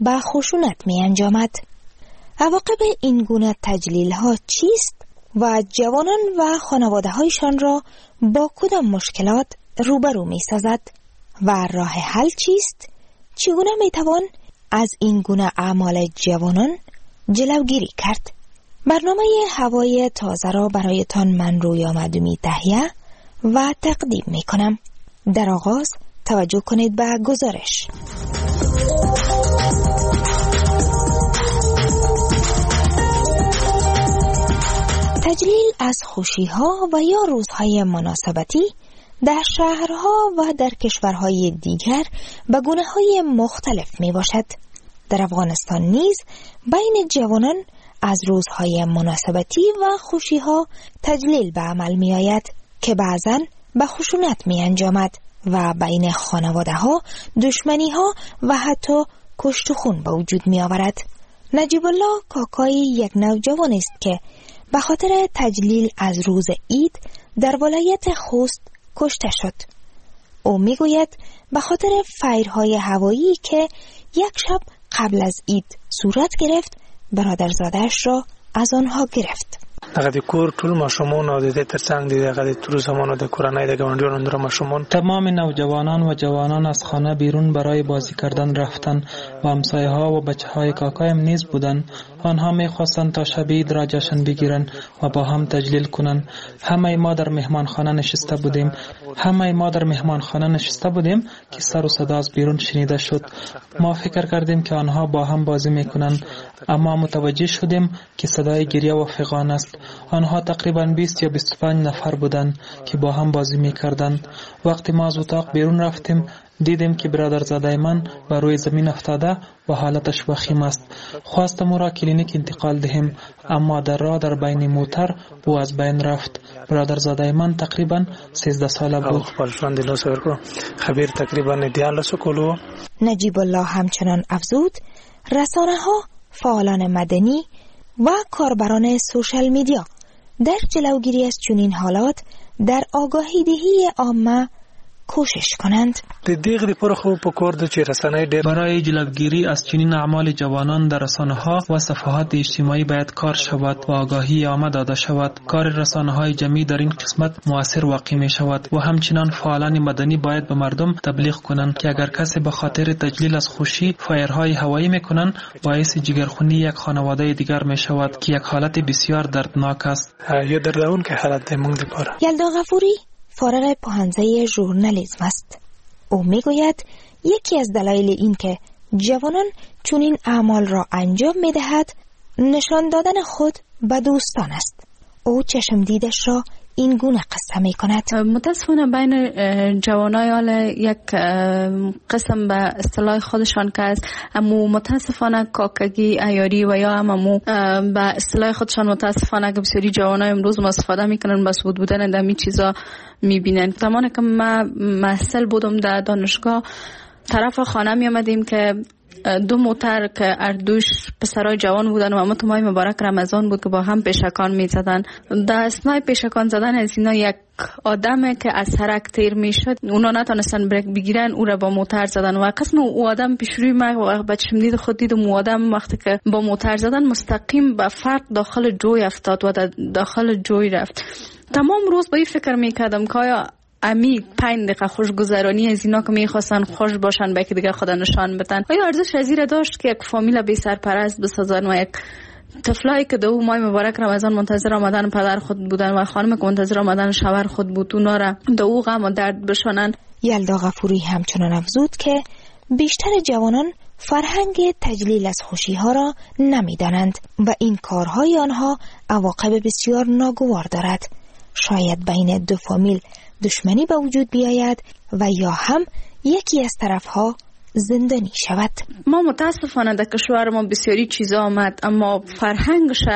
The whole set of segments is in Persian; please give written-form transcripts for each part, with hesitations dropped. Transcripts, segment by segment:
به خشونت می انجامد. عواقب این گونه تجلیل ها چیست و جوانان و خانواده هایشان را با کدام مشکلات روبرو می سازد و راه حل چیست؟ چگونه می توان از این گونه اعمال جوانان جلوگیری کرد؟ برنامه هوای تازه را برایتان من رویا مدومی تهیه و تقدیم می کنم. در آغاز توجه کنید به گزارش. تجلیل از خوشی‌ها و یا روزهای مناسبتی در شهرها و در کشورهای دیگر به گونه‌های مختلف می باشد. در افغانستان نیز بین جوانان از روزهای مناسبتی و خوشی‌ها تجلیل به عمل می آید که بعضاً به خشونت می انجامد و بین خانواده‌ها دشمنی‌ها و حتی کشت و خون به وجود می آورد. نجیب الله کاکایی یک نوجوان است که به خاطر تجلیل از روز عید در ولایت خوست کشته شد. او می گوید به خاطر فیرهای هوایی که یک شب قبل از عید صورت گرفت برادرزاده‌اش را از آنها گرفت. دغه کور ټول ماشومان او د ترڅنګ دغه ټول زمانو د کورنۍ د ګاونډیانو در ماشومان تمام نوجوانان و جوانان از خانه بیرون برای بازی کردن رفتند و همسایه‌ها و بچه‌های کاکایم نیز بودند. آنها می‌خواستند تا شب عید را جشن بگیرند و با هم تجلیل کنند. همه ما در مهمانخانه نشسته بودیم که سر و صدا از بیرون شنیده شد. ما فکر کردیم که آنها با هم بازی می‌کنند، اما متوجه شدیم که صدای گریه و فغان است. آنها تقریباً 20 یا 25 نفر بودند که با هم بازی می‌کردند. وقتی ما از اتاق بیرون رفتیم دیدیم که برادرزاده من بر روی زمین افتاده و حالتش وخیم است. خواستم او را کلینیک انتقال دهیم، اما در راه در بین موتر او از بین رفت. برادرزاده من تقریباً 13 ساله بود. خبیر تقریباً 12 کولو. نجیب الله همچنان افزود رسانه‌ها، فعالان مدنی و کاربران سوشال میدیا در جلوگیری از چنین حالات در آگاهی دهی عامه کوشش کنند. برای جلوگیری از چنین اعمال جوانان در رسانه‌ها و صفحات اجتماعی باید کار شود و آگاهی عامه داده شود. کار رسانه‌های جمعی در این قسمت مؤثر واقع می شود و همچنان فعالان مدنی باید به مردم تبلیغ کنند که اگر کسی به خاطر تجلیل از خوشی فایرهای هوایی میکنند باعث جگرخونی یک خانواده دیگر می شود که یک حالت بسیار دردناک است. یلدا غفوری فارغ پوهنځی ژورنالیسم است. او میگوید یکی از دلایل این که جوانان چنین اعمال را انجام میدهد نشان دادن خود به دوستان است. او چشم دیدش را این گونه قصه می کند. متاسفانه بین جوانای حال یک قسم به اصطلاح خودشان که است، اما متاسفانه کاکگی عیاری و یا هممو به اصطلاح خودشان متاسفانه که بسیاری جوانای امروز استفاده میکنن، بس بودن دمی چیزا میبینن. زمانی که من محصل بودم در دانشگاه طرف خانه می آمدیم که 2 موتر که اردوش پسرای جوان بودن و امت ماه مبارک رمضان بود که با هم پیشکان می زدن. در اثنای پیشکان زدن از اینا یک آدمه که از سرک تیر می شد، اونا نتونستن بریک بگیرن، او را با موتر زدن و قسم او آدم پیش روی ما بچم دید خود دیدم او آدم وقتی که با موتر زدن مستقیم به فرد داخل جوی افتاد و داخل جوی رفت. تمام روز با این فکر می کردم که آیا امی 5 دقیقه خوشگذرانی از اینا که میخواستن خوش باشن به که دیگه خدا نشان بدن آیا ارزش از این داشت که یک فامیل بی سرپرست بسازن و یک طفلایی که 2 ماه مبارک رمضان منتظر آمدن پدر خود بودن و خانم که منتظر آمدن شوهر خود بود اونا را دو غم و درد بشونن. یلدا غفوری همچنان افزود که بیشتر جوانان فرهنگ تجلیل از خوشی‌ها را نمی‌دانند و این کارهای آنها عواقب بسیار ناگوار دارد. شاید بین 2 فامیل دشمنی به وجود بیاید و یا هم یکی از طرفها زندانی شود. ما متاسفانه در کشور ما بسیاری چیزا آمد اما فرهنگش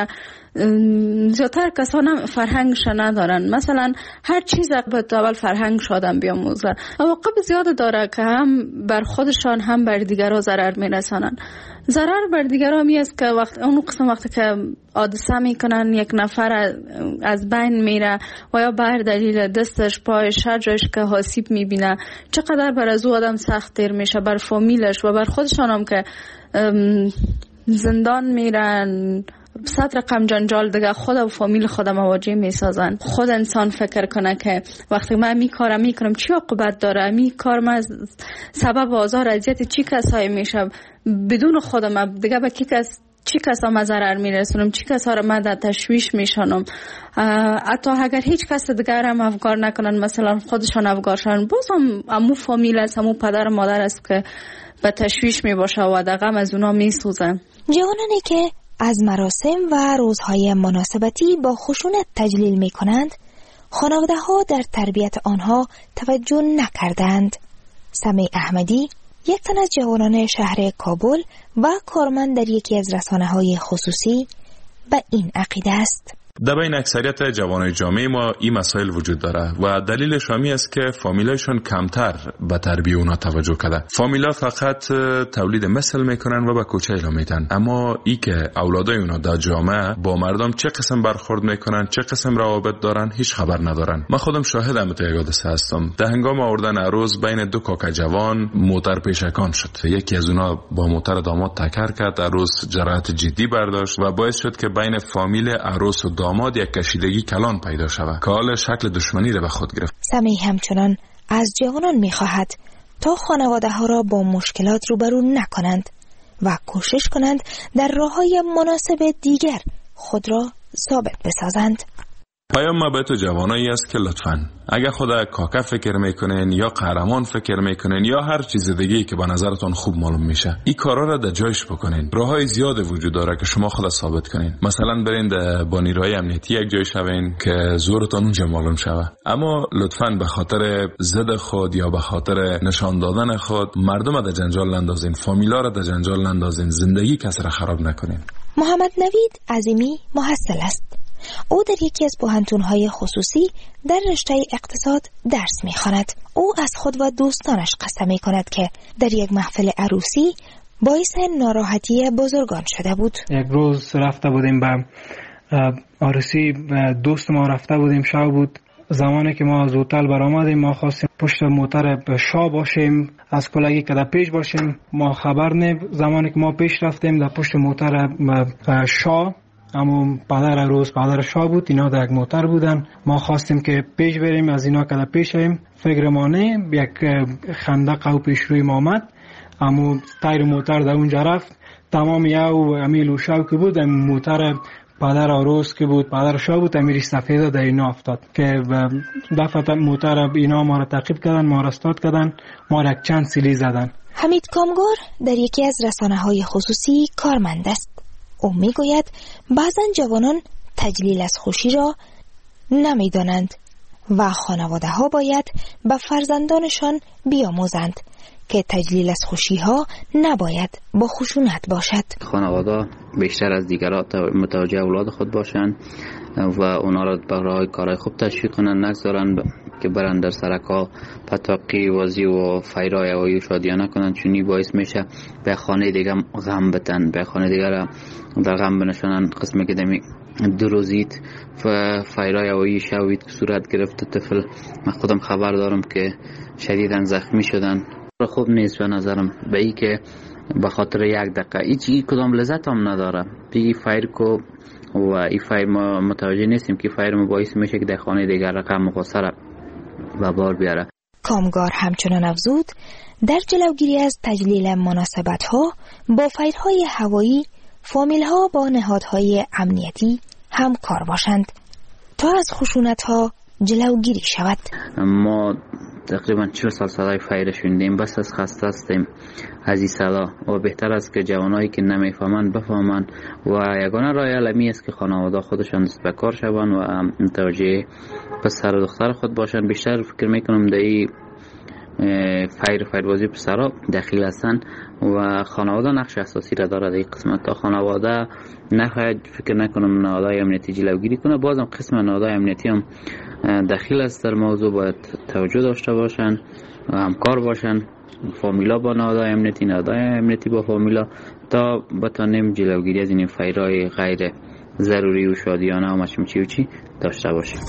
زیادتر کسان فرهنگش ندارن. مثلا هر چیز به اول فرهنگ شدن بیاموزه. عواقب زیاد داره که هم بر خودشان هم بر دیگران ضرر میرسانن. ضرر بر دیگران می است که وقتی که حادثه میکنن یک نفر از بین میره و یا بر دلیل دستش پایش هر جایش که آسیب میبینه، چقدر بر از او آدم سخت تیر میشه، بر فامیلش و بر خودشان هم که زندان میرن، صد رقم جنجال دیگه خود و فامیل خود مواجه میسازن. خود انسان فکر کنه که وقتی من میکنم چی عاقبت داره، می کارم سبب آزار اذیت چی کسایی میشه، بدون خودم دیگه به چی کسا ما ضرر میرسونم، چی کسا رو من در تشویش میشانم. حتی اگر هیچ کس دیگر هم افگار نکنن، مثلا خودشان افگار شدن، باز هم امو فامیل است، امو پدر مادر است که به تشویش میباشه و در غم از اونا میسوزن. جوانانی که از مراسم و روزهای مناسبتی با خشونت تجلیل می کنند، خانواده ها در تربیت آنها توجه نکردند. سمیع احمدی، یک تن از جوانان شهر کابل و کارمند در یکی از رسانه‌های خصوصی، به این عقیده است. در بین اکثریت جوانای جامعه ما این مسائل وجود داره و دلیلش همی است که فامیلایشون کمتر به تربیت اونا توجه کرده. فامیلا فقط تولید مثل میکنن و به کوچه اعلام میدن، اما ای که اولادای اونا در جامعه با مردم چه قسم برخورد میکنن، چه قسم روابط دارن، هیچ خبر ندارن. من خودم شاهدم تو یک حادثه هستم. در هنگام آوردن عروس بین دو کاکا جوان موتر پیشکان شد. یکی از اونا با موتر داماد تکر کرد، عروس جراحت جدی برداشت و باعث شد که بین فامیل عروس و داماد یک کشیدگی کلان پیدا شود که حال شکل دشمنی را به خود گرفت. سمیع همچنان از جوانان می‌خواهد تا خانواده ها را با مشکلات روبرو نکنند و کوشش کنند در راه‌های مناسب دیگر خود را ثابت بسازند. پیام ما به تو جوانایی است که لطفاً اگر خدا کاکا فکر میکنین یا قهرمان فکر میکنین یا هر چیز دیگه‌ای که به نظرتون خوب معلوم میشه، این کارا را در جایش بکنین. راههای زیاد وجود داره که شما خود ثابت کنین. مثلا برین با نیروهای امنیتی یک جای شوین که زورتون اونجا معلوم شوه، اما لطفاً به خاطر ضد خود یا به خاطر نشان دادن خود مردم را در جنجال نندازین، فامیلا را در جنجال نندازین، زندگی کس را خراب نکنین. محمد نوید عظیمی محصل است. او در یکی از پوهنتون‌های خصوصی در رشته اقتصاد درس می‌خواند. او از خود و دوستانش قسم می‌کند که در یک محفل عروسی باعث ناراحتی بزرگان شده بود. یک روز رفته بودیم به عروسی دوست ما، رفته بودیم شب بود. زمانی که ما از هتل برآمدیم ما خواستیم پشت موتر شاه باشیم، از کلاگی که در پیش باشیم. ما خبر نه، زمانی که ما پیش رفتیم در پشت موتر شاه، اما پدر عروس پدر شاه بود، اینا در یک موتر بودن. ما خواستیم که پیش بریم، از اینا که در پیش شیم فکر ما نه، یک خندق او پیش روی ما آمد، اما تایر موتر در اونجا رفت. تمام او امیل و شاو که بود، موتر پدر عروس که بود پدر شاه بود، امیری سفیده در اینا افتاد که دفعه موتر اینا ما را تعقیب کردن، ما را استارت کردن، ما را یک چند سیلی زدن. حمید کامگار در یکی از رسانه‌های خصوصی کارمند است. او میگوید بعضن جوانان تجلیل از خوشی را نمیدانند و خانواده ها باید به فرزندانشان بیاموزند که تجلیل از خوشی ها نباید با خشونت باشد. خانواده بیشتر از دیگران متوجه اولاد خود باشند و اونا را برای کارهای خوب تشویق کنند، نگذارند که برند در سرکا پتاقی وازی و فیرای و شادیانه کنند، چونی باعث میشه به خانه دیگه غم بتن، به خانه دیگه را در غم بنشانند. قسمی که دمی دو روزید و فیرای اوی شوید که صورت گرفت طفل، من خودم خبر دارم که شدیداً زخمی شدن. خوب نیست به نظرم به ای که به خاطر یک دقیقه هیچ کدام لذت هم نداره بگی فایر کو و ای فایر ما متوجه نیستیم که فایر ما باعث میشه که در خانه دیگر رقم غصه و بار بیاره. کامگار همچنان افزود در جلوگیری از تجلیل مناسبت ها با فایرهای هوایی فامیل ها با نهادهای امنیتی همکار باشند تا از خشونت ها جلوگیری شود. ما تقریبا 40 سال صدای فایر شوندیم، بس از خسته هستیم از این صدا و بهتر است که جوانایی که نمیفهمند بفهمند و یگانه راه علمی است که خانواده خودشان دست به کار شوند و متوجه پسر و دختر خود باشند. بیشتر فکر میکنم در این فیروازی پسرها دخیل هستند و خانواده نقش اساسی را داره در این قسمت. تا خانواده نخواهد فکر نکنم نهادهای امنیتی جلوگیری کنه، بازم قسم نهادهای امنیتی هم دخیل است در موضوع، باید توجه داشته باشن و همکار باشن، فامیلا با نهادهای امنیتی، نهادهای امنیتی با فامیلا، تا بتانیم جلوگیری از این فیرهای غیر ضروری و شادیانه و مچمچی و چی داشته باشیم.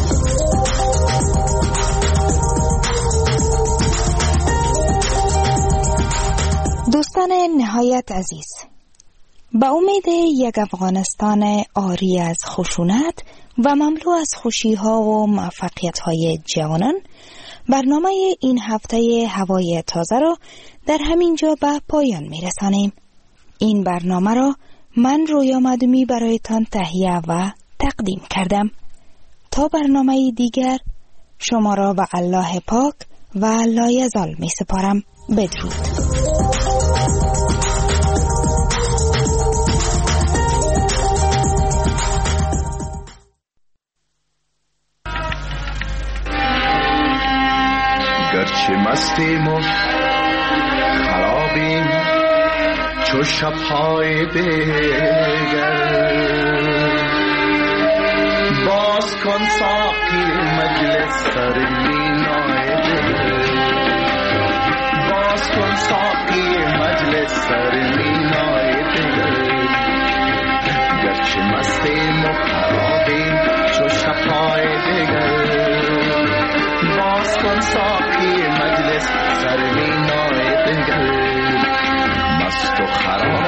دوستان نهایت عزیز، به امید یک افغانستان عاری از خشونت و مملو از خوشی‌ها و موفقیت‌های جوانان، برنامه این هفته هوای تازه را در همین جا به پایان می‌رسانیم. این برنامه را من رویا مدومی برایتان تهیه و تقدیم کردم. تا برنامه دیگر شما را به الله پاک و لایزال می‌سپارم. بدرود. گرچه مستیم و خرابیم چو شب‌های دیگر، باز کن ساقی مجلس سر مینای دل، باز کن ساقی مجلس سر مینای دل. گرچه مستیم و خرابیم چو شب‌های دیگر، باز کن ساقی مجلس سر مینای دل. مست و خراب